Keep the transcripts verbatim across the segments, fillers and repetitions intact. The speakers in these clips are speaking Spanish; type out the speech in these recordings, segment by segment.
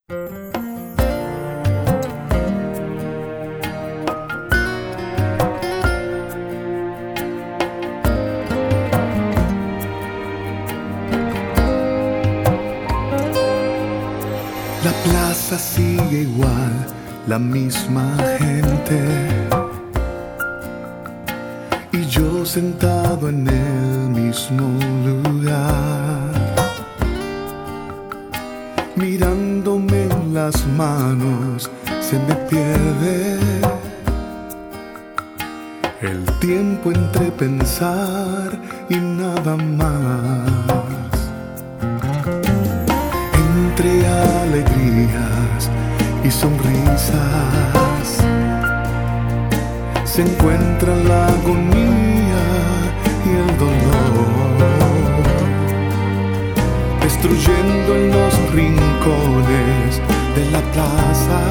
La plaza sigue igual, la misma gente, y yo sentado en el mismo lugar, mirándome en las manos, se me pierde el tiempo entre pensar y nada más. Entre alegrías y sonrisas se encuentra la agonía y el dolor, destruyendo en los rincones de la plaza,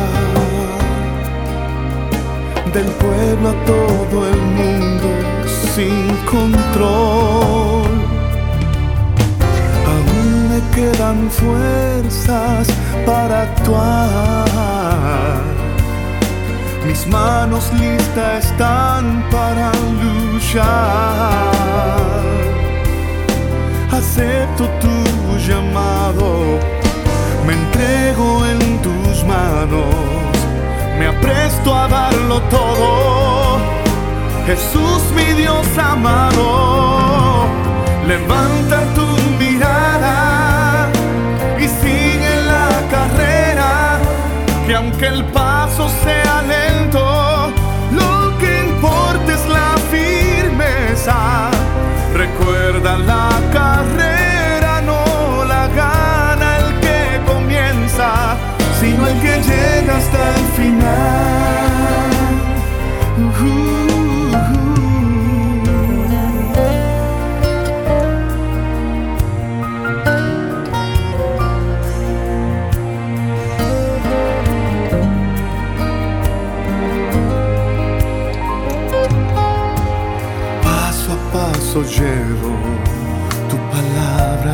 del pueblo a todo el mundo sin control. Aún me quedan fuerzas para actuar, mis manos listas están para luchar. Acepto tu llamado, me entrego en tus manos, me apresto a darlo todo. Jesús, mi Dios amado, levanta tu mirada y sigue la carrera, que aunque el paso sea lento, lo que importa es la firmeza. Recuerda, la carrera no la gana el que comienza, sino el que llega hasta el final. uh -huh. Llevo tu palabra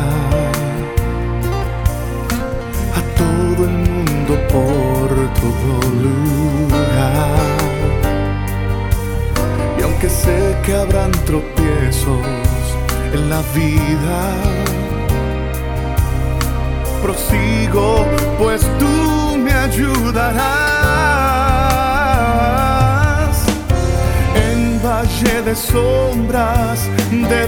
a todo el mundo, por todo lugar, y aunque sé que habrán tropiezos en la vida, prosigo, pues tú me ayudarás. Valle de sombras, de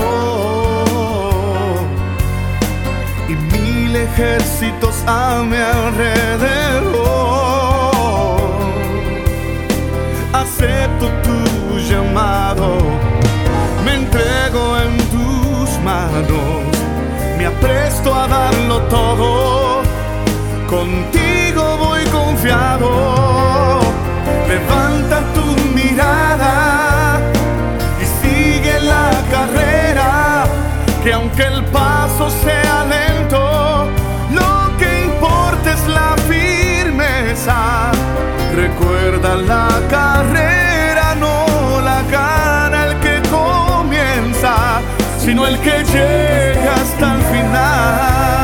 dolor, y mil ejércitos a mi alrededor. Acepto tu llamado, me entrego en tus manos, me apresto a darlo todo. Contigo voy confiado, levanta tu mirada y sigue la carrera, que aunque el paso sea lento, lo que importa es la firmeza. Recuerda, la carrera no la gana el que comienza, sino el que llega hasta el final.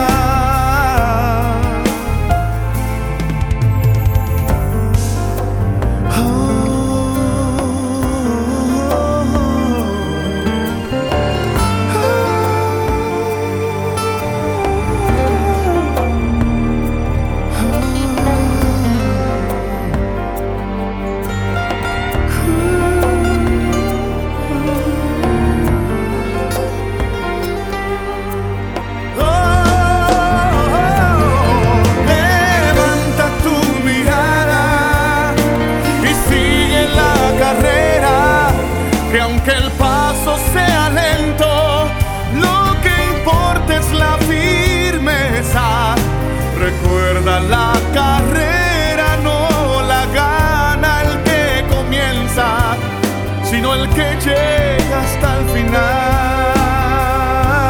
Que aunque el paso sea lento, lo que importa es la firmeza. Recuerda, la carrera no la gana el que comienza, sino el que llega hasta el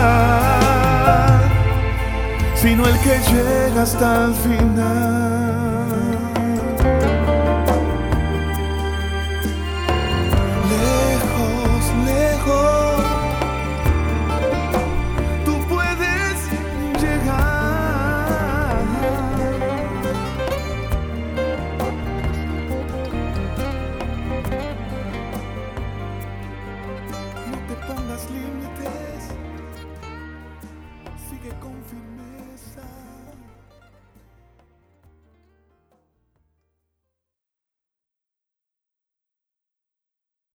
final. Sino el que llega hasta el final.